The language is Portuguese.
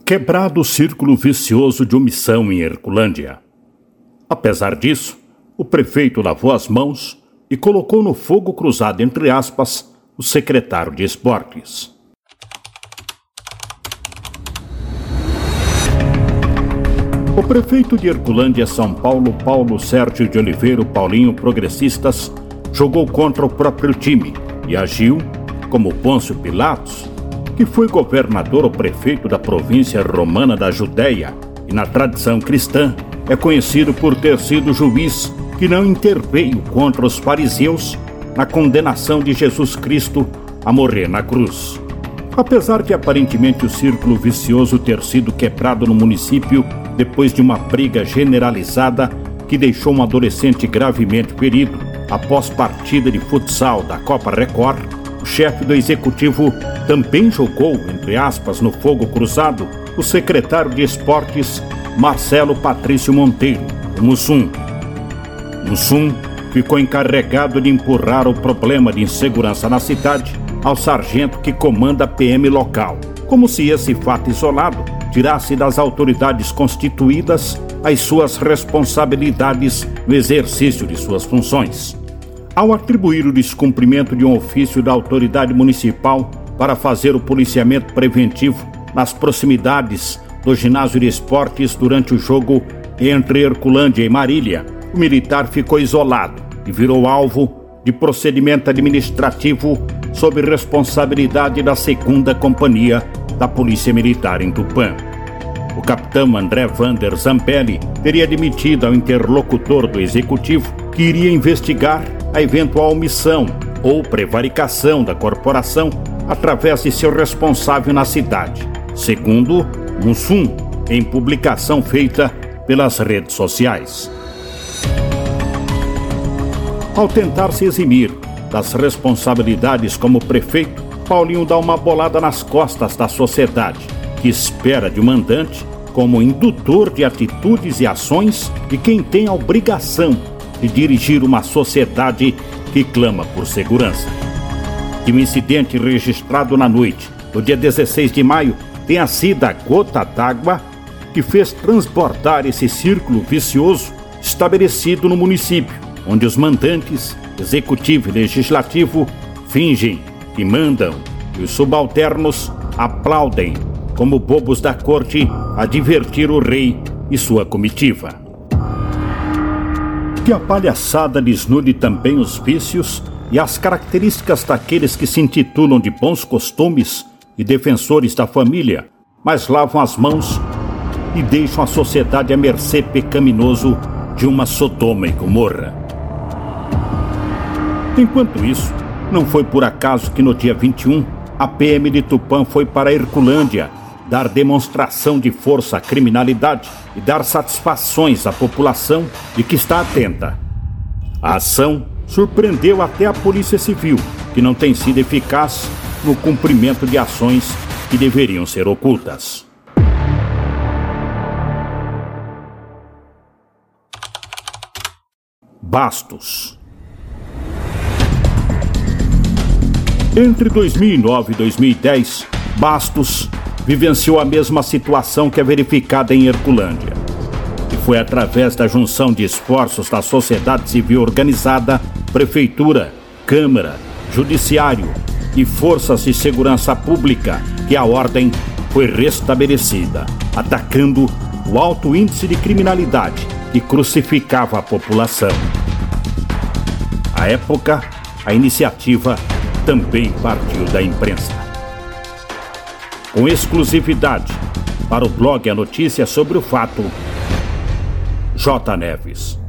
Quebrado o círculo vicioso de omissão em Herculândia. Apesar disso, o prefeito lavou as mãos e colocou no fogo cruzado, entre aspas, o secretário de Esportes. O prefeito de Herculândia, São Paulo, Paulo Sérgio de Oliveira, Paulinho Progressistas, jogou contra o próprio time e agiu como Pôncio Pilatos, que foi governador ou prefeito da província romana da Judéia e, na tradição cristã, é conhecido por ter sido juiz que não interveio contra os fariseus na condenação de Jesus Cristo a morrer na cruz. Apesar de aparentemente o círculo vicioso ter sido quebrado no município depois de uma briga generalizada que deixou um adolescente gravemente ferido após partida de futsal da Copa Record, o chefe do executivo também jogou, entre aspas, no fogo cruzado o secretário de Esportes, Marcelo Patrício Monteiro, o Mussum. Mussum ficou encarregado de empurrar o problema de insegurança na cidade ao sargento que comanda a PM local, como se esse fato isolado tirasse das autoridades constituídas as suas responsabilidades no exercício de suas funções. Ao atribuir o descumprimento de um ofício da autoridade municipal para fazer o policiamento preventivo nas proximidades do ginásio de esportes durante o jogo entre Herculândia e Marília, o militar ficou isolado e virou alvo de procedimento administrativo sob responsabilidade da 2ª Companhia da Polícia Militar em Tupã. O capitão André Vander Zampelli teria admitido ao interlocutor do executivo que iria investigar a eventual omissão ou prevaricação da corporação através de seu responsável na cidade, segundo Mussum, em publicação feita pelas redes sociais. Ao tentar se eximir das responsabilidades como prefeito, Paulinho dá uma bolada nas costas da sociedade, que espera de um mandante como indutor de atitudes e ações de quem tem a obrigação de dirigir uma sociedade que clama por segurança. Que o incidente registrado na noite do dia 16 de maio tenha sido a gota d'água que fez transbordar esse círculo vicioso estabelecido no município, onde os mandantes, executivo e legislativo, fingem que mandam e os subalternos aplaudem como bobos da corte a divertir o rei e sua comitiva. Que a palhaçada desnude também os vícios e as características daqueles que se intitulam de bons costumes e defensores da família, mas lavam as mãos e deixam a sociedade à mercê pecaminoso de uma Sodoma e Gomorra. Enquanto isso, não foi por acaso que no dia 21, a PM de Tupã foi para Herculândia dar demonstração de força à criminalidade e dar satisfações à população de que está atenta. A ação surpreendeu até a Polícia Civil, que não tem sido eficaz no cumprimento de ações que deveriam ser ocultas. Bastos. Entre 2009 e 2010, Bastos vivenciou a mesma situação que é verificada em Herculândia. E foi através da junção de esforços da sociedade civil organizada, prefeitura, câmara, judiciário e forças de segurança pública que a ordem foi restabelecida, atacando o alto índice de criminalidade que crucificava a população. À época, a iniciativa também partiu da imprensa. Com exclusividade para o blog A Notícia sobre o Fato, J. Neves.